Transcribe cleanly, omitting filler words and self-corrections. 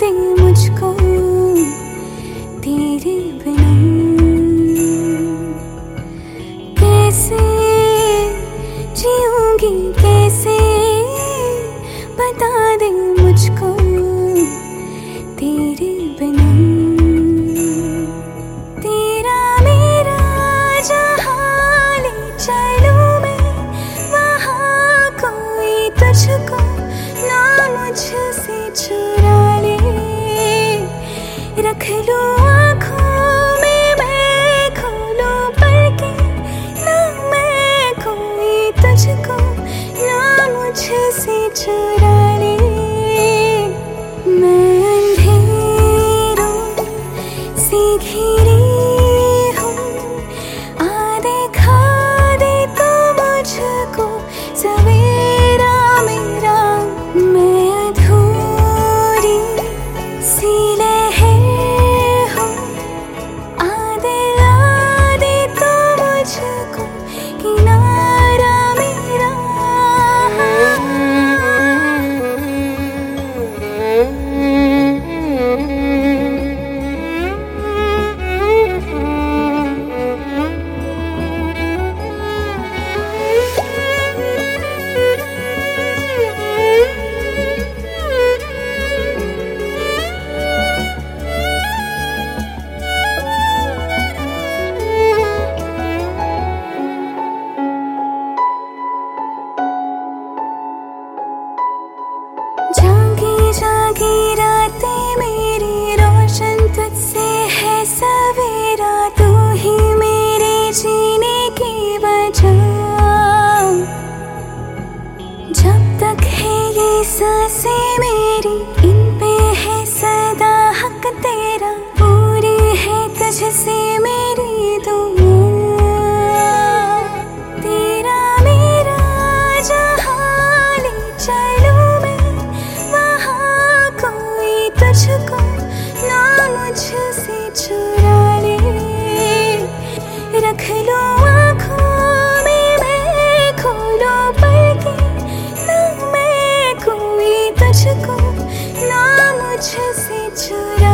दे मुझको तेरे बिना। कैसे जीऊंगी कैसे बता दे मुझको तेरे बिना। तेरा मेरा जहाँ ले चलूं मैं वहाँ कोई तुझको ना मुझसे चुरा ले। रख लूं आँखों में मैं खोलूं पर के ना मैं कोई तुझको ना मुझसे चुरा ले। मैं अंधेरों से घिरी हूँ आ देखा दे तो मुझको सवेरा मेरा। मैं अधूरी सी लहर हूँ आ दिला दे तो मुझको किनारा मेरा। जागी जागी रातें मेरी रोशन तुझसे है सवेरा। तू ही मेरे जीने की वजह। जब तक है ये सांसें मेरी इन पे है सदा हक तेरा। पूरी है तुझसे मेरी दुआ। तेरा मेरा जहाँ ले चलूं मैं वहाँ कोई तुझको ना मुझसे चुरा ले। रख लूं आँखों में मैं खोलूं पर के ना मैं कोई तुझको ना मुझसे चुरा